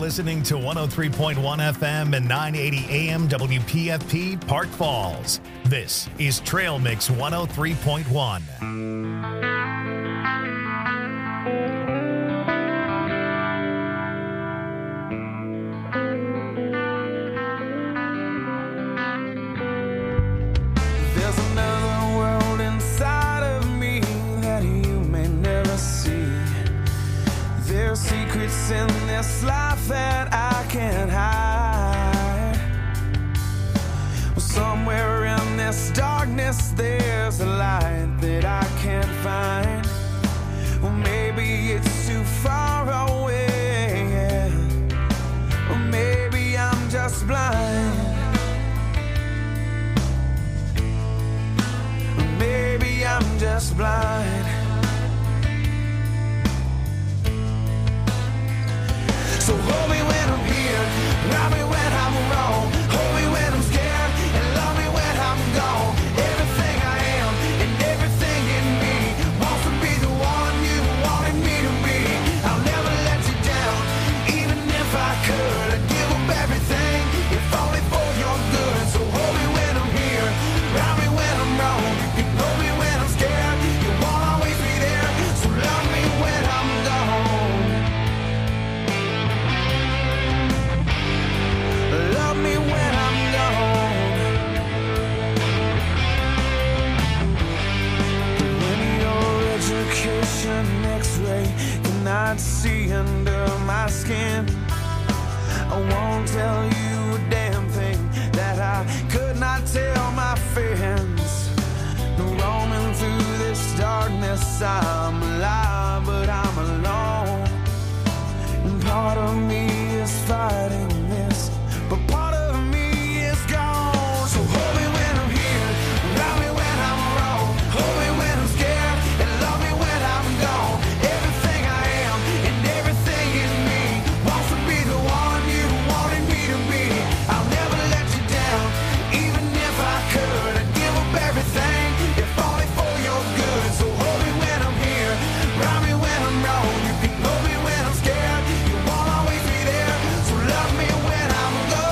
listening to 103.1 FM and 980 AM WPFP Park Falls. This is Trail Mix 103.1. In this life that I can't hide. Well, somewhere in this darkness there's a light that I can't find. Well, maybe it's too far away, yeah. Or maybe I'm just blind. Or maybe I'm just blind. So hold me when I'm here, love me when I'm wrong, hold me when I'm scared, and love me when I'm gone. Everything I am and everything in me wants to be the one you wanted me to be. I'll never let you down, even if I could. I'd give up everything, if only for your good. So hold me when I'm here, love me when I'm wrong. You can hold me when I'm scared, you won't always be there. So love me when I'm gone. Love me when I'm gone. When your education X-ray cannot see under my skin, I won't tell you a damn thing that I could not tell my friends. No, roaming through this darkness, I'm alive, but I'm alone. And part of me is fighting this, but part of me is gone. So hold me when I'm here, love me when I'm wrong, hold me when I'm scared, and love me when I'm gone. Everything I am and everything in me wants to be the one you wanted me to be. I'll never let you down, even if I could. I'd give up everything, if only for your good. So hold me when I'm here, love me when I'm wrong. You can hold me when I'm scared, you won't always be there. So love me when I'm gone.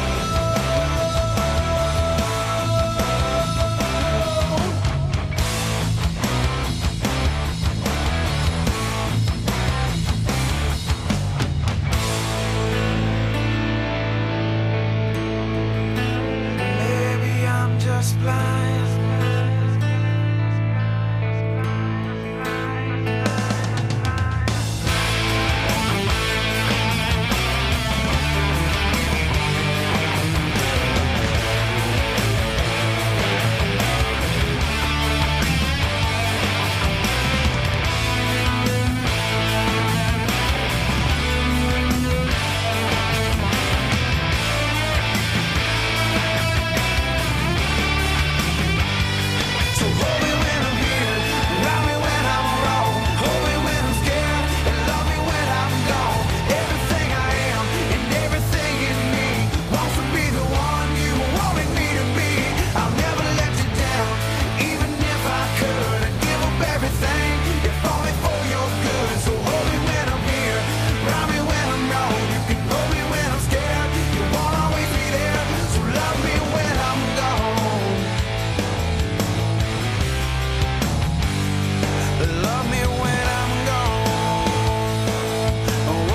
Maybe I'm just blind. So hold me when I'm here, love me when I'm wrong, hold me when I'm scared, and love me when I'm gone. Everything I am and everything in me wants to be the one you wanted me to be. I'll never let you down, even if I could. I'd give up everything, if only for your good. So hold me when I'm here, love me when I'm wrong. You can hold me when I'm scared, you won't always be there. So love me when I'm gone. Love me when I'm gone. Oh,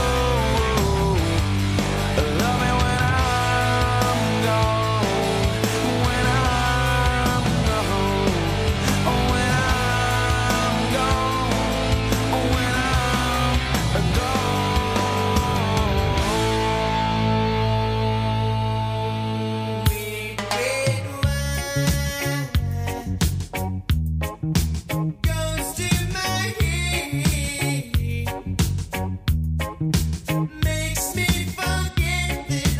love me when I'm gone. When I'm gone. Oh, when I'm gone. Oh, when I'm gone. Red wine goes to my head, makes me forget that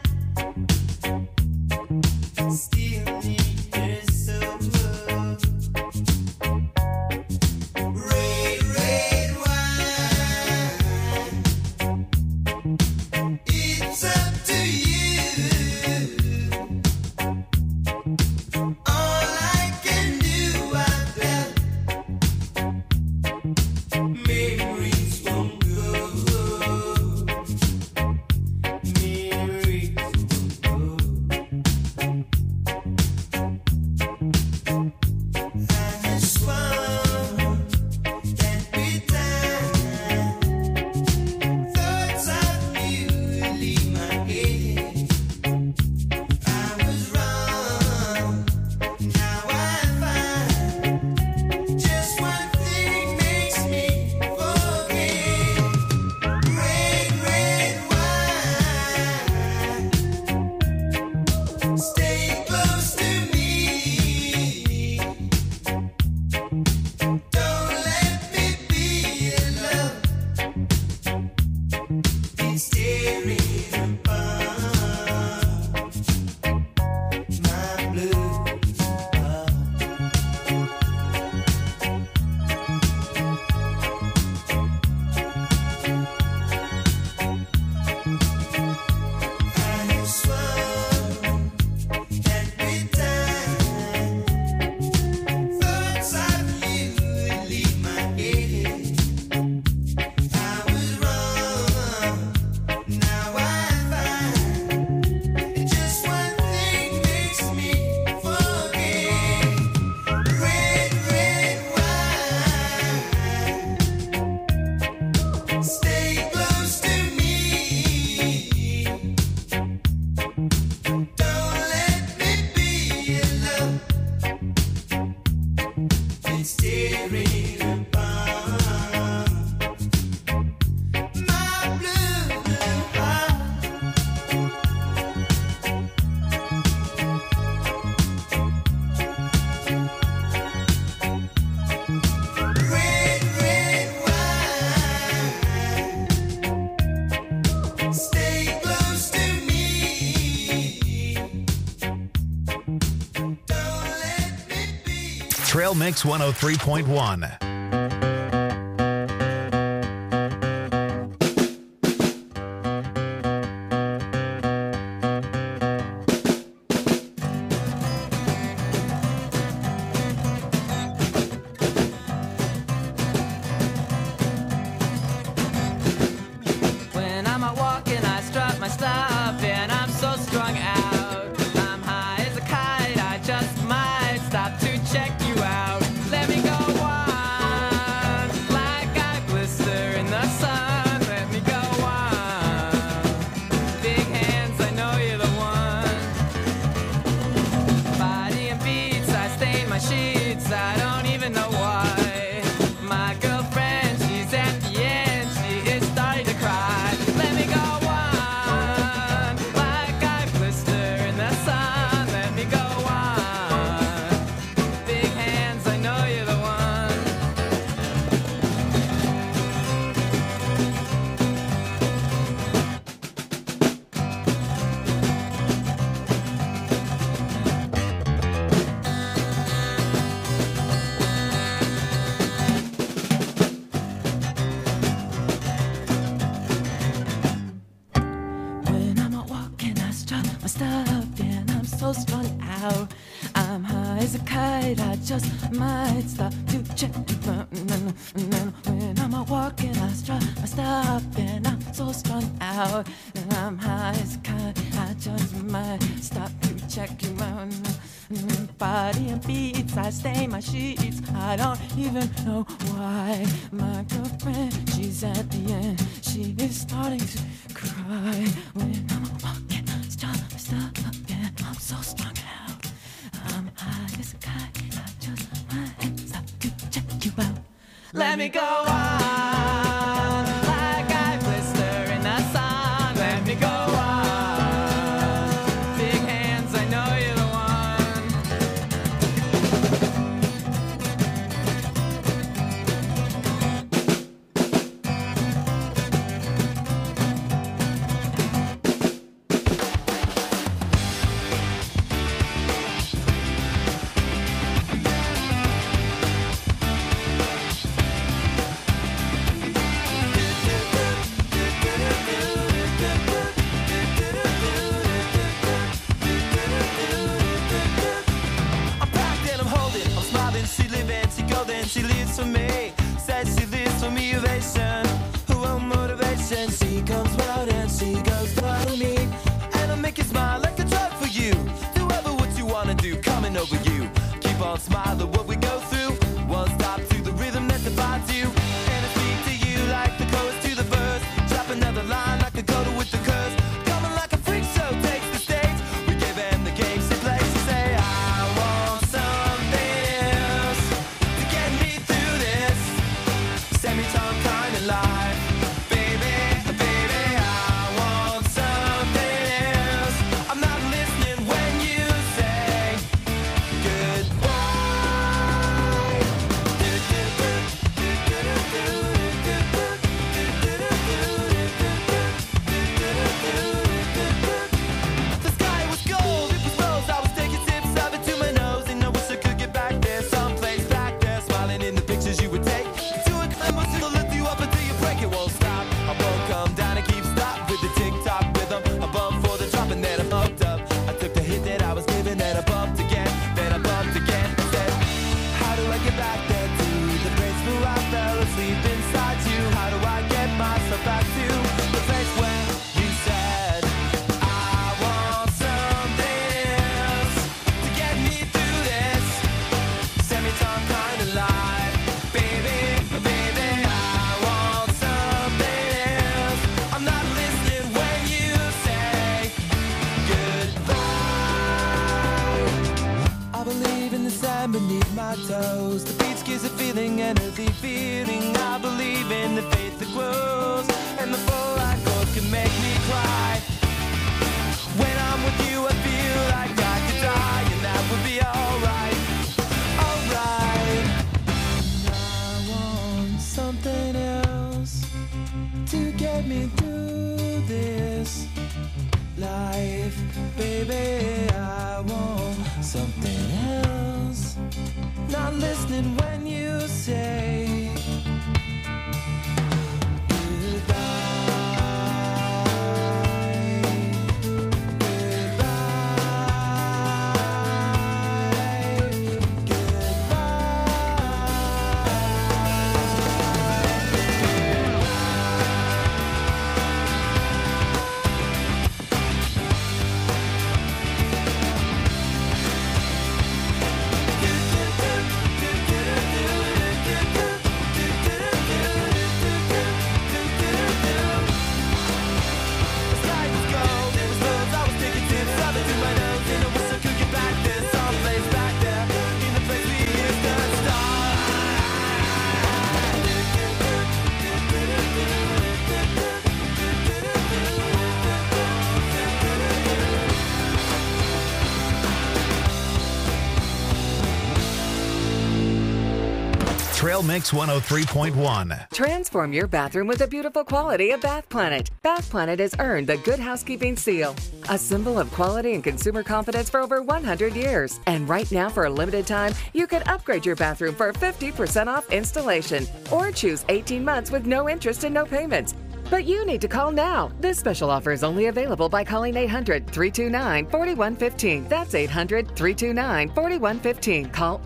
I still need her so much. Red wine, it's up to you. All I can do, I felt memories won't go. Trail Mix 103.1. Might stop to check when I'm out walking. I strut my stuff and I'm so strung out and I'm high as a kite. I just might stop to check you out. Body and beats, I stain my sheets. I don't even know why. My girlfriend, she's at the end. She is starting to cry when I'm out walking. Strut my stuff and I'm so strung out. I'm high as a kite. Let me go on, like I blister in the sun. Let me go on, big hands, I know you're the she lives for me, says she lives for me, ovation, who will motivation. She comes round and she goes for me, and I'll make you smile like a drug for you. Do ever what you wanna do, coming over you. Keep on smiling what we go through. One stop to the rhythm that divides you, and I speak to you like the chorus to the verse. Drop another line like a coda with the curse. Coming like a freak show takes the stage. We give them the game she plays. She say I want something else to get me through this semi-time kind of life. Baby, baby, I want something else. I'm not listening when you say goodbye. The sky was gold, it was rose. I was taking sips of it to my nose, and I wish I could get back there, someplace back there, smiling in the pictures you would take. To a climb, it'll lift you up until you break. It won't stop. I won't come down and keep stop with the tick-tock rhythm. I bump for the drop and then I bumped up. I took the hit that I was given, then I bumped again, then I bumped again. I said, how do I get back there to the place where I fell asleep inside you? How do I get myself back to the place where you said I want something else to get me through this semi-time kind of life? Baby, baby, I want something else. I'm not listening when you say goodbye. I believe in the sand beneath my toes. The beach gives a feeling, an earthy feeling. I believe in the faith that grows, and the full light chords can make me cry. When I'm with you, I feel like I could die, and that would be alright, alright. I want something else to get me through this life. Baby, I want something else. Not listening when you say Trail Mix 103.1. Transform your bathroom with the beautiful quality of Bath Planet. Bath Planet has earned the Good Housekeeping seal, a symbol of quality and consumer confidence for over 100 years. And right now, for a limited time, you can upgrade your bathroom for 50% off installation or choose 18 months with no interest and no payments. But you need to call now. This special offer is only available by calling 800-329-4115. That's 800-329-4115. Call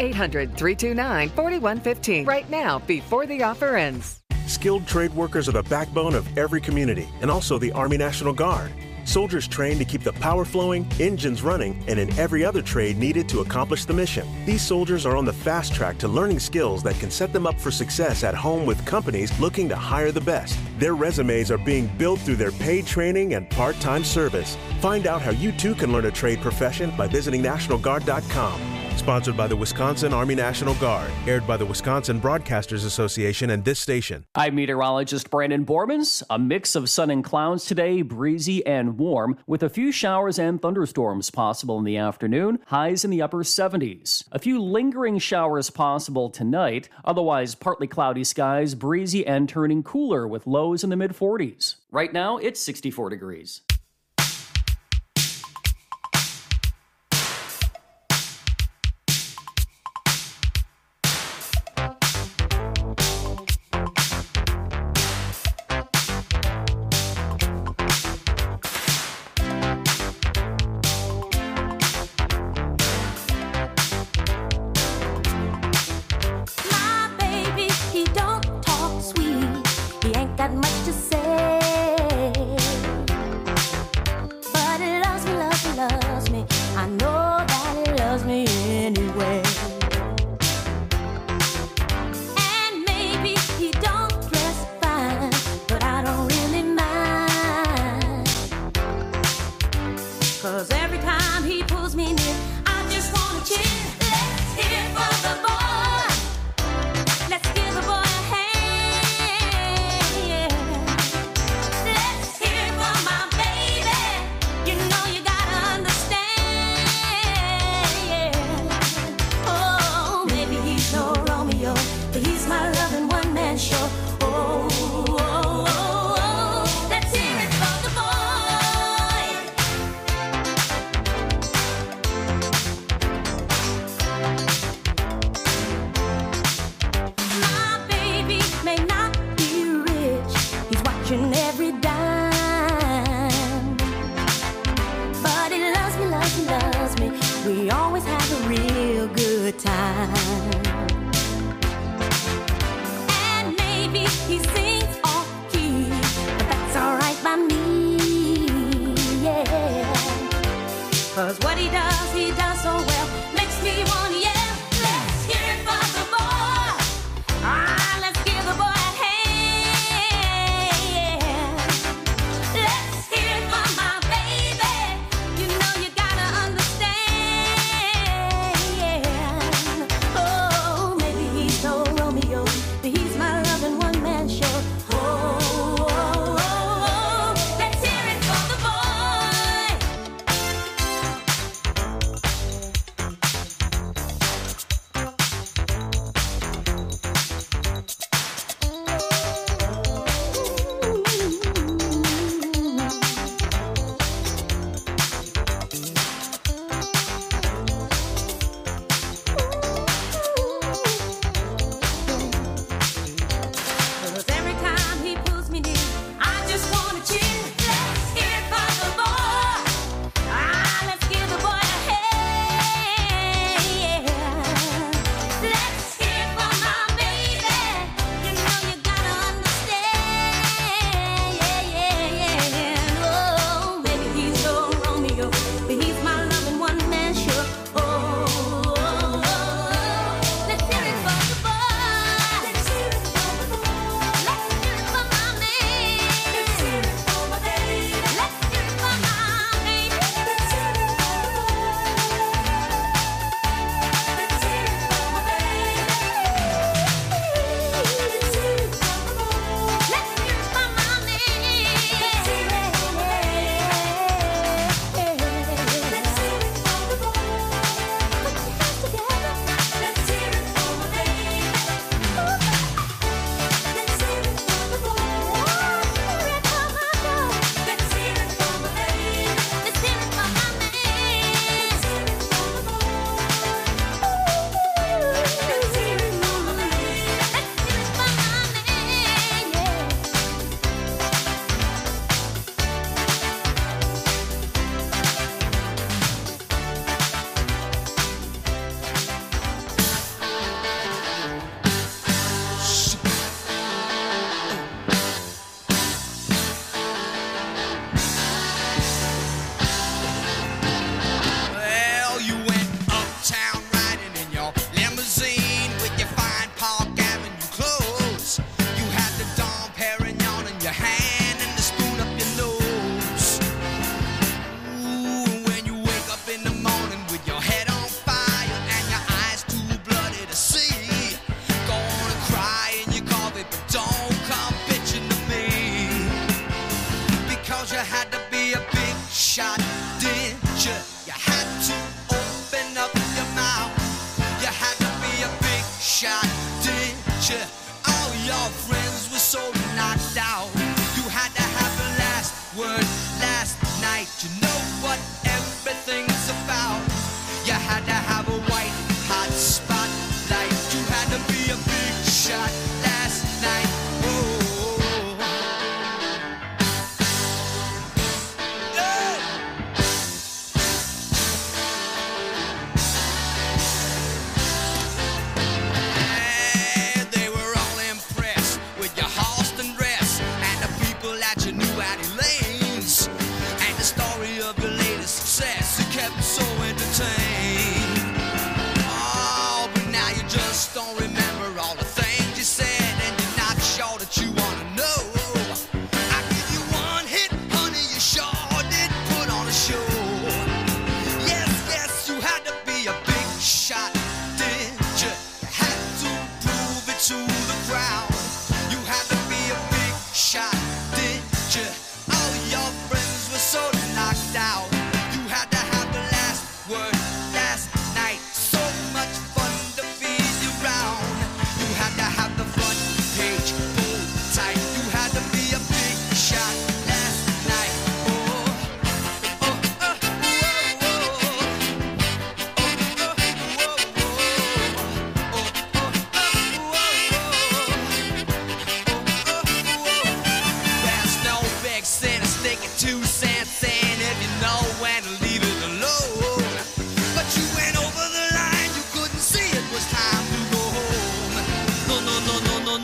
800-329-4115 right now before the offer ends. Skilled trade workers are the backbone of every community and also the Army National Guard. Soldiers trained to keep the power flowing, engines running, and in every other trade needed to accomplish the mission. These soldiers are on the fast track to learning skills that can set them up for success at home with companies looking to hire the best. Their resumes are being built through their paid training and part-time service. Find out how you too can learn a trade profession by visiting NationalGuard.com. Sponsored by the Wisconsin Army National Guard. Aired by the Wisconsin Broadcasters Association and this station. I'm meteorologist Brandon Bormans. A mix of sun and clouds today, breezy and warm, with a few showers and thunderstorms possible in the afternoon, highs in the upper 70s. A few lingering showers possible tonight, otherwise partly cloudy skies, breezy and turning cooler with lows in the mid-40s. Right now, it's 64 degrees.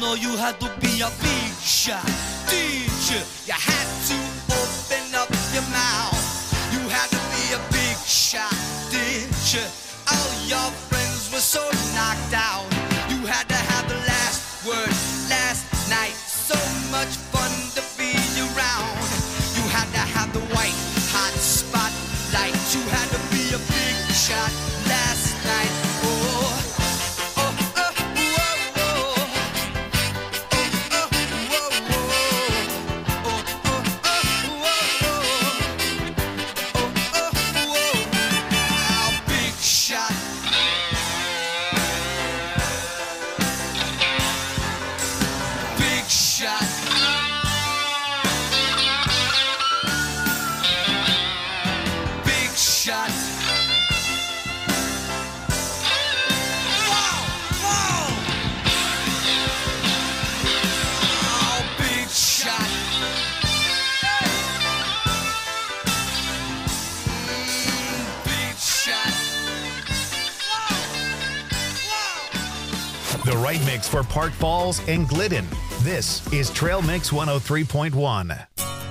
know you had to be a big shot teacher. You had to open up your mouth. You had to be a big shot teacher. All your friends were so knocked out. You had to have the last word last night. So much fun to be around. You had to have the white hot spotlight. You had to be a big shot last night. Oh. The right mix for Park Falls and Glidden. This is Trail Mix 103.1.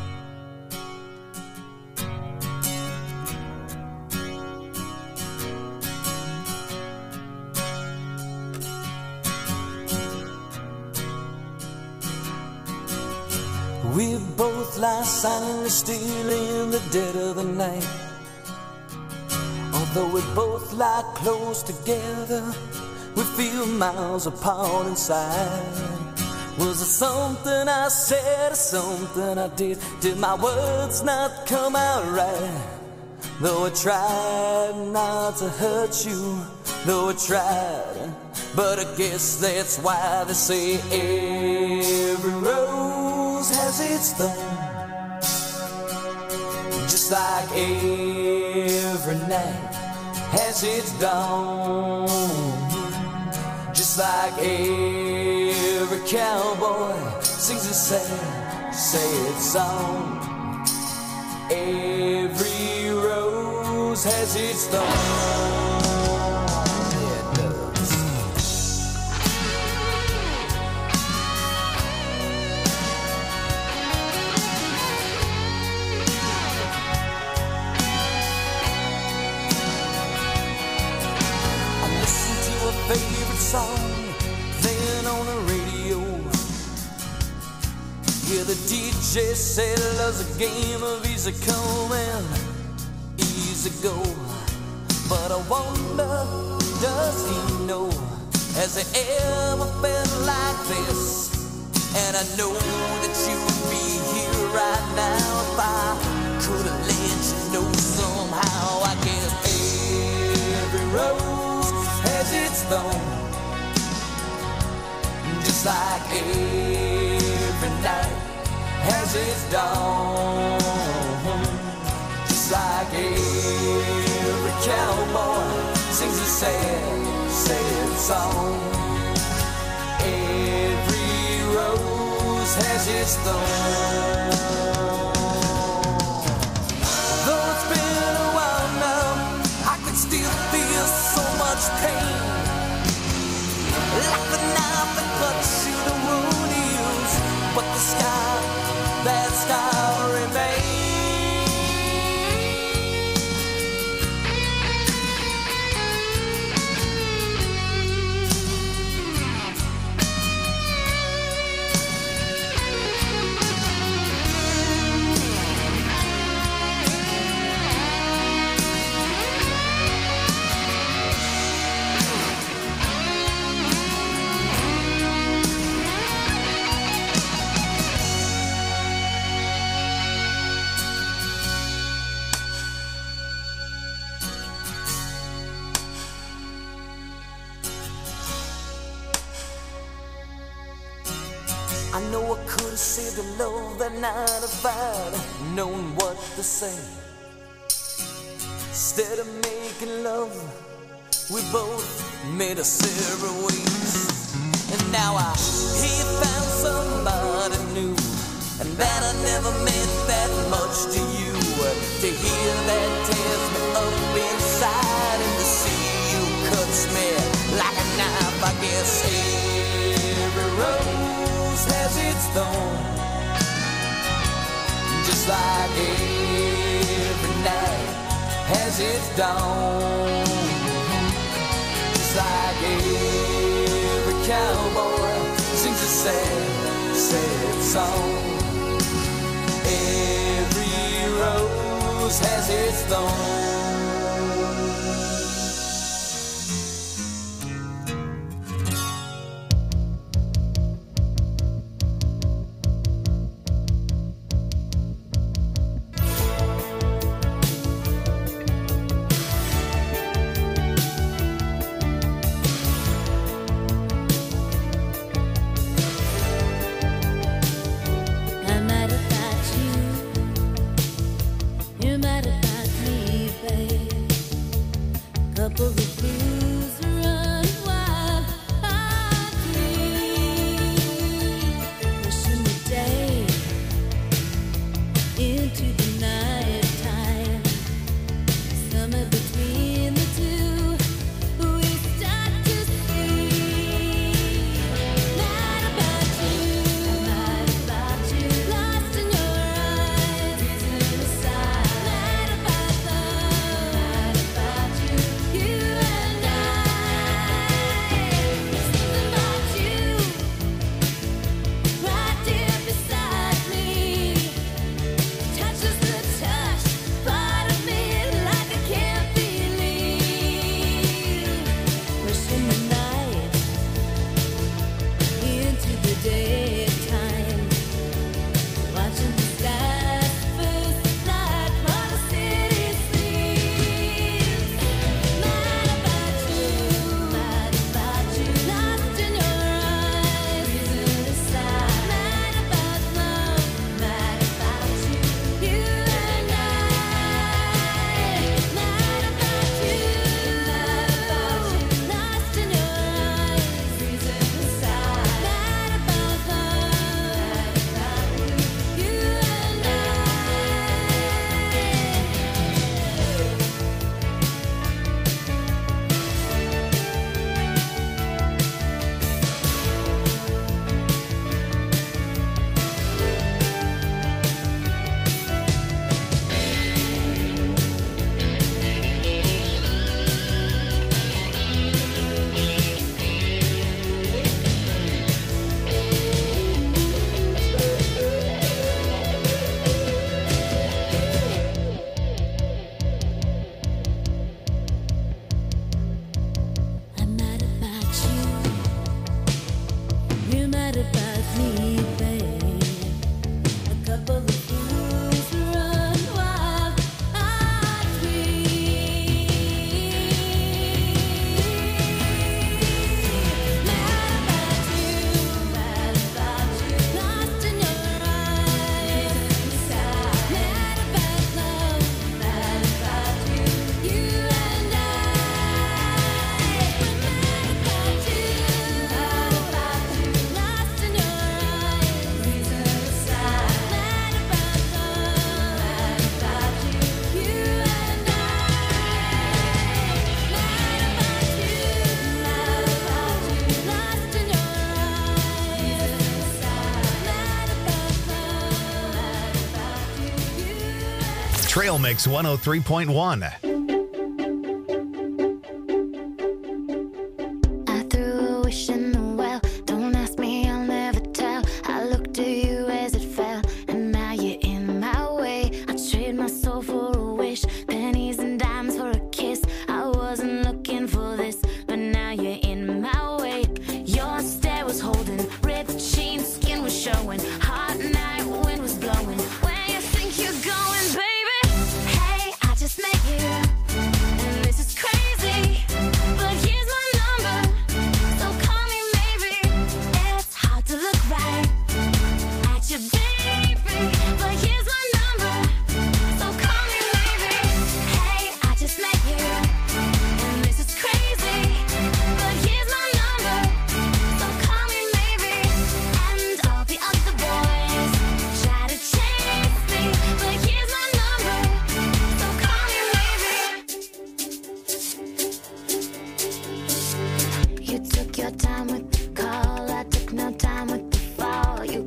We both lie silently still in the dead of the night. Although we both lie close together, we feel miles apart inside. Was it something I said or something I did? Did my words not come out right? Though I tried not to hurt you, though I tried, but I guess that's why they say every rose has its thorn. Just like every night has its dawn. Just like every cowboy sings a sad song. Every rose has its thorn. Yeah, it does. I listen to a favorite song, then on the radio, yeah, the DJ said love's a game of easy come and easy go. But I wonder, does he know? Has he ever felt like this? And I know that you would be here right now if I could have let you know somehow. I guess every rose has its thorn. Just like every night has its dawn. Just like every cowboy sings a sad song. Every rose has its thorn. Though it's been a while now, I can still feel so much pain. Like the knife that cuts you, the wound heals, but the scar, that scar remains. I know I could have saved the love that night if I'd known what to say. Instead of making love, we both made us separate ways. And now I hear you found somebody new, and that I never meant that much to you. To hear that tears me up inside, and to see you cuts me like a knife. I guess every road has its thorn. Just like every night has its dawn. Just like every cowboy sings a sad, sad song. Every rose has its thorn. Trail Mix 103.1. You took your time with the call, I took no time with the fall. You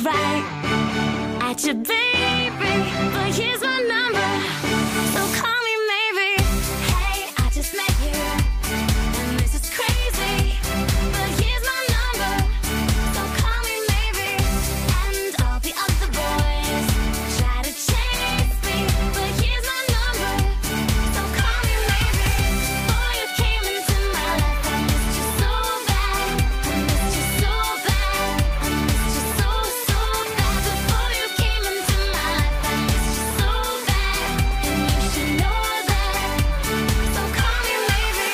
right at you, baby, but here's my number, so call me maybe. Hey, I just met you, and this is crazy, but here's my number, so call me maybe. And all the other boys try to chase me, but here's my number, so call me maybe. Before you came into my life, I missed you so bad, I missed you so bad, I missed you so bad. Before you came into my life, I missed you so bad, and you should know that, so call me maybe.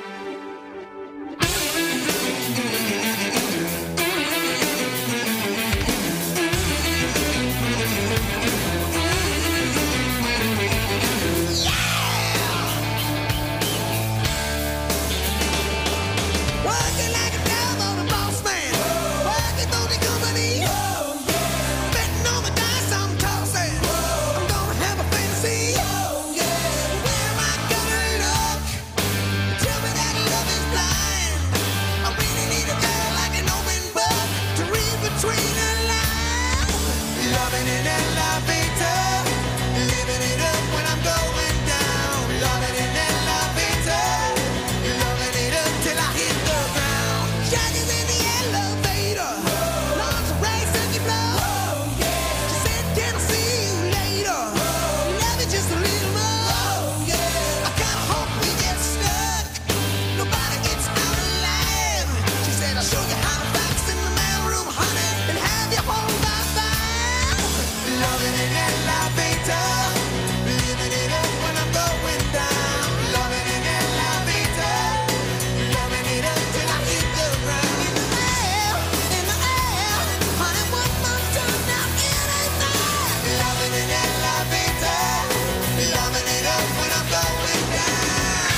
Working like a dove on a boss man. Working for the company. Betting on the dice I'm tossing. I'm gonna have a fantasy. Where am I gonna look? Tell me that love is blind. I really need a girl like an open book to read between the lines. Loving in elevator. Living it up when I'm going down. Loving in elevator. Loving it up till I hit the ground. Shaggy's in the elevator. Lungs are racing you blow. She said, can I see you later? Love you just a little more. I kinda hope we get stuck. Nobody gets out alive. She said, I'll show you how to box in the mailroom, honey, and have you home by 5. Loving in elevator. Living it up when I'm going down. Loving in elevator. Loving it up till I hit the ground. In the air, honey, one more time now, it ain't fair. Loving in elevator. Loving it up when I'm going down.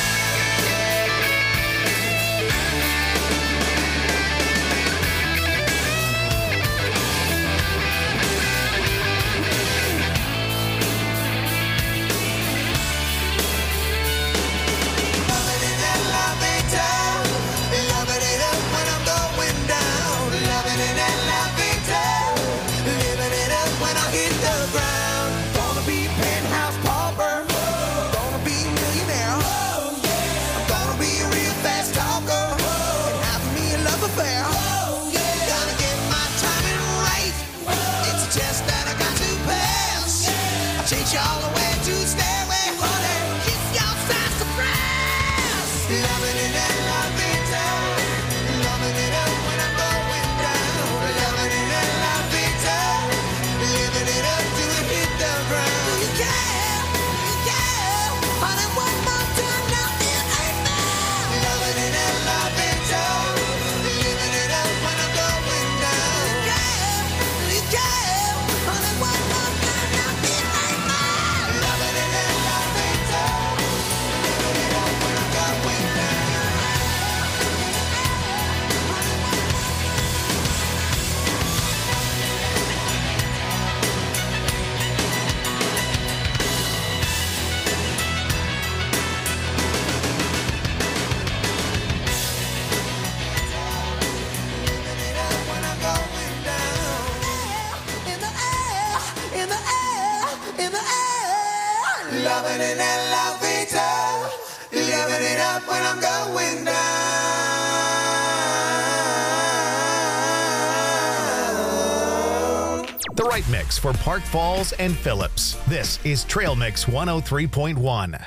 Loving in elevator. Loving it up when I'm going down. Loving in elevator. Living it up when I hit the ground. Gonna be penthouse pauper. Gonna be millionaire. I'm gonna be a real fast talker. And have me a love affair. Gotta get my timing right. It's a test that I got to pass. I'll chase you all the way to stairway, honey. Kiss your side surprise. Loving in elevator. Loving it up when I'm going down. Loving in elevator. Living it up till we hit the ground. Do you care? Do you care? Honey, one more time now, it ain't fair. Loving in elevator. Living it up when I'm going down. Do you care? Honey, one more time now, it ain't fair. Loving in elevator. Living it up when I'm going down. Living it up when I'm going down. In the air, in the air, in the air. Loving in elevator. Living it up when I'm going down. The right mix for Park Falls and Phillips. This is Trail Mix 103.1.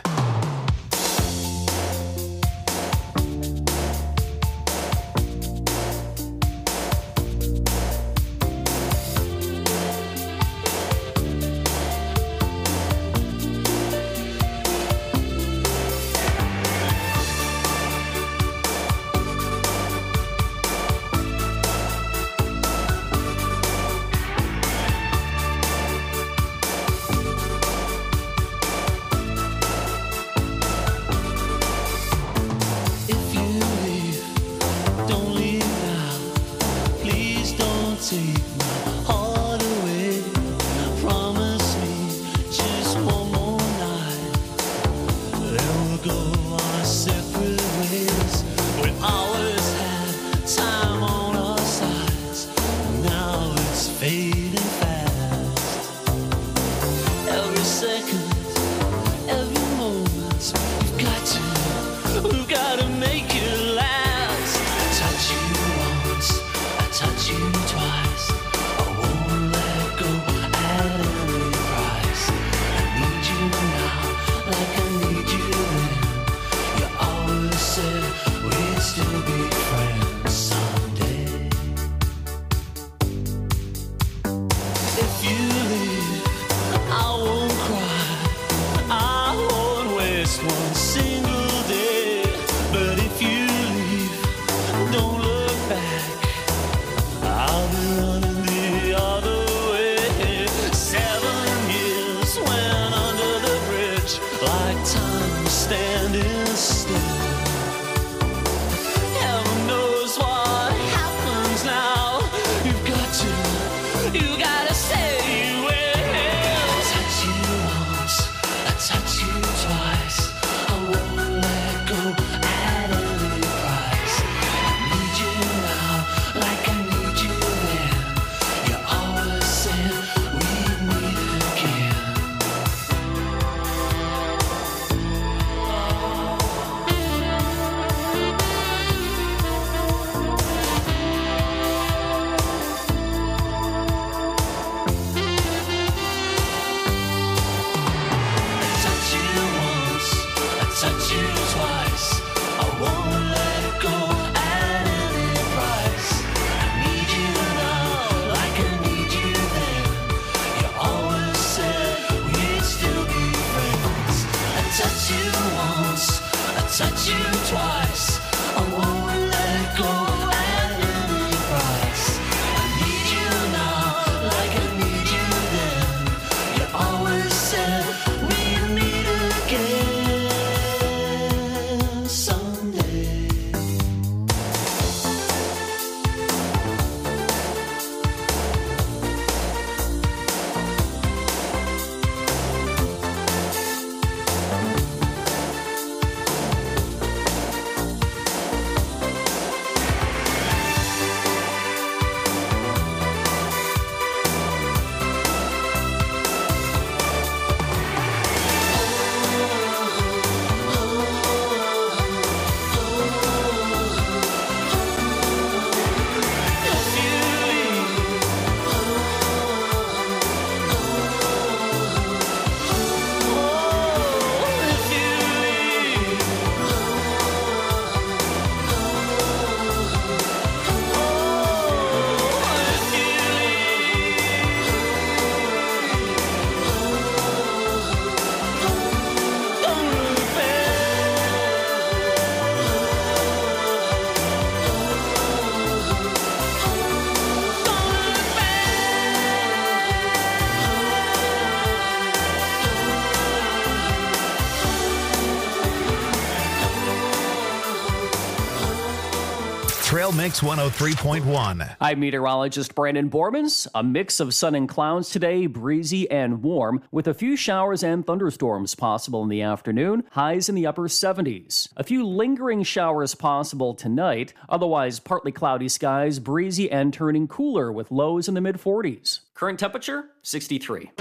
Trail Mix 103.1. I'm meteorologist Brandon Bormans. A mix of sun and clouds today, breezy and warm, with a few showers and thunderstorms possible in the afternoon, highs in the upper 70s. A few lingering showers possible tonight, otherwise partly cloudy skies, breezy and turning cooler with lows in the mid-40s. Current temperature, 63.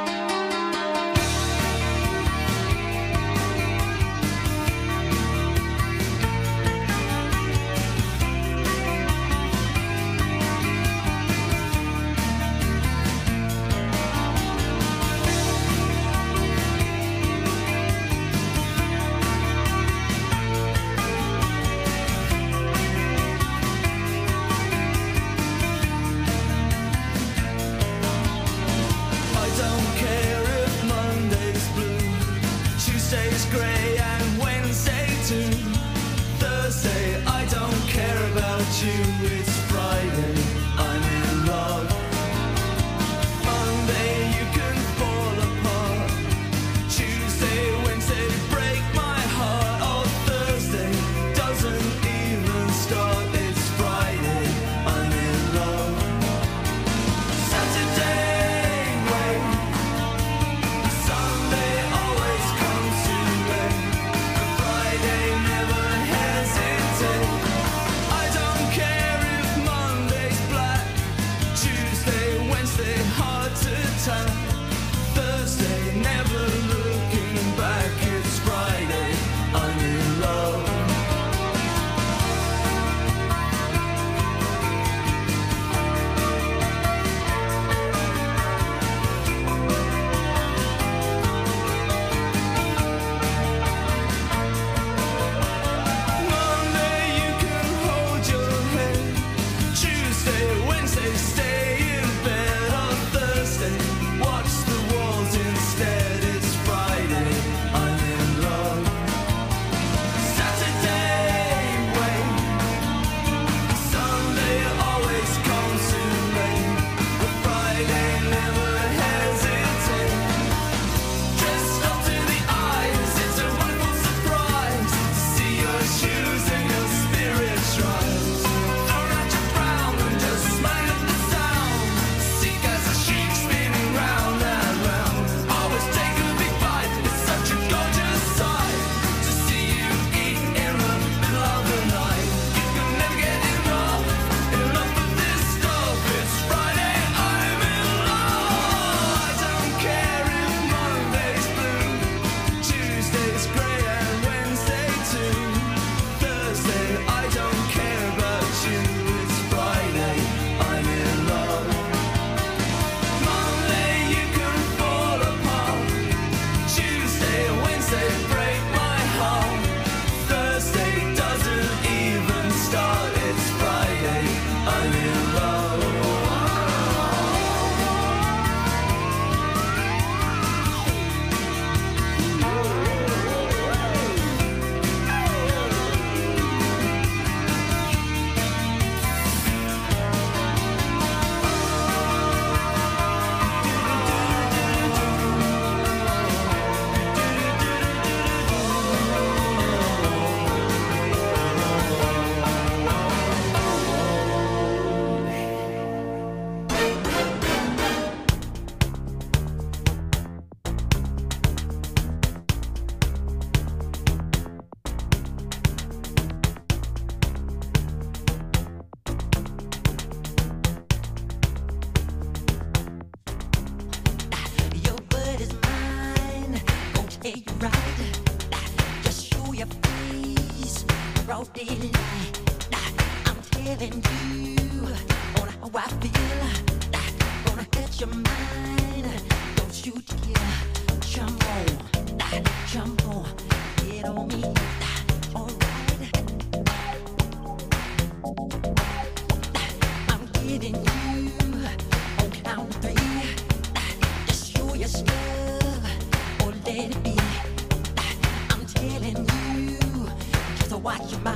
Watch your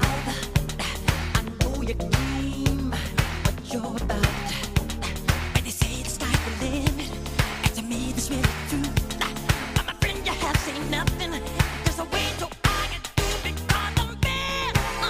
mouth. I know you claim what you're about. When they say the sky's the limit, and to me this really true. But my friend, you have seen nothing. There's a way to argue to because I'm bad.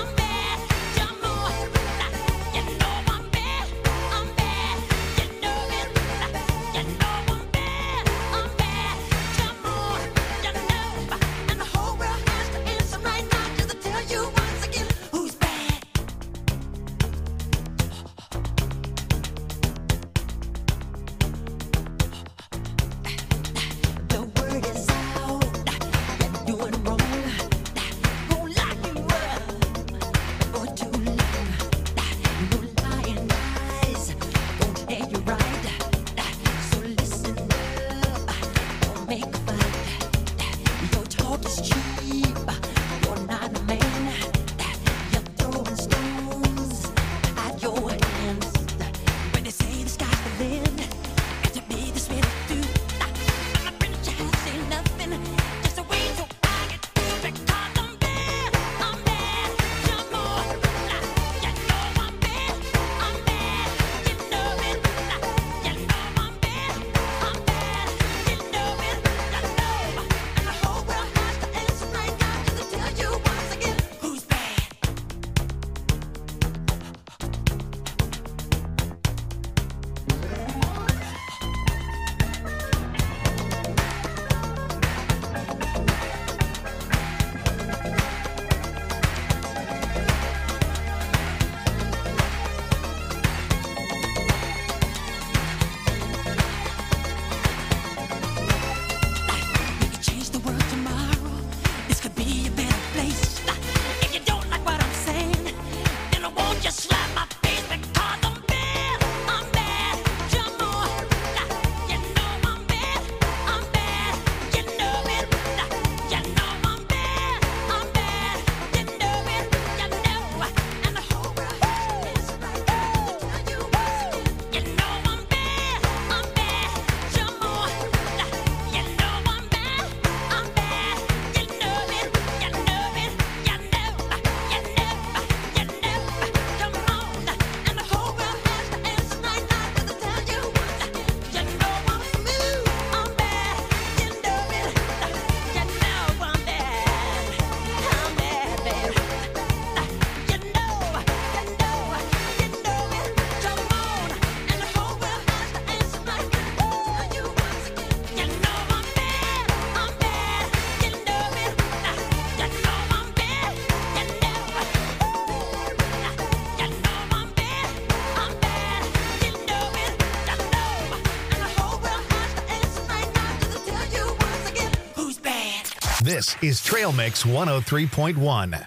This is Trail Mix 103.1.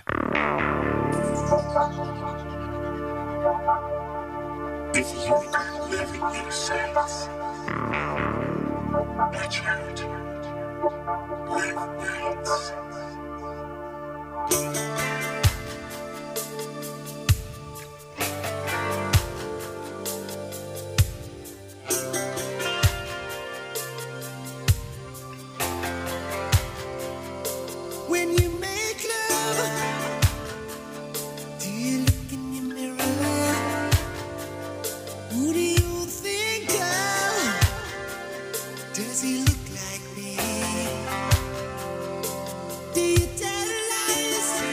If you could live in your sense, Richard, live nights. When you make love, do you look in your mirror? Who do you think of? Does he look like me? Do you tell lies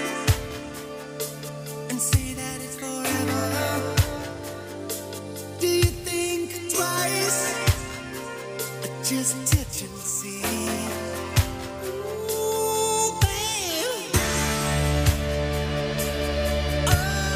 and say that it's forever? Do you think twice or just touch and see? Ooh, babe. Oh.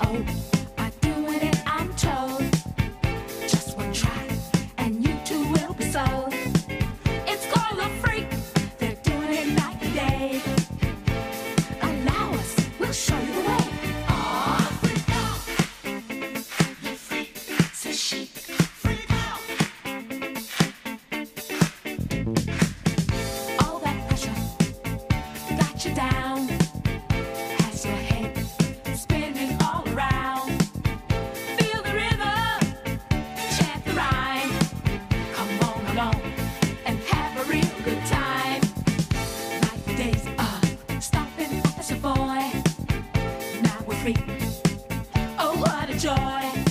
Oh, I'm doing it, I'm told. Just one try, and you too will be sold. It's called a freak. They're doing it night and day. Allow us, we'll show you the way. Oh, freak out. You freak, says she. Freak out. All that pressure got you down. Has your head spinning all around. Feel the rhythm, chant the rhyme. Come on along and have a real good time. Like the days of stopping at the Savoy. Now we're free. Oh, what a joy.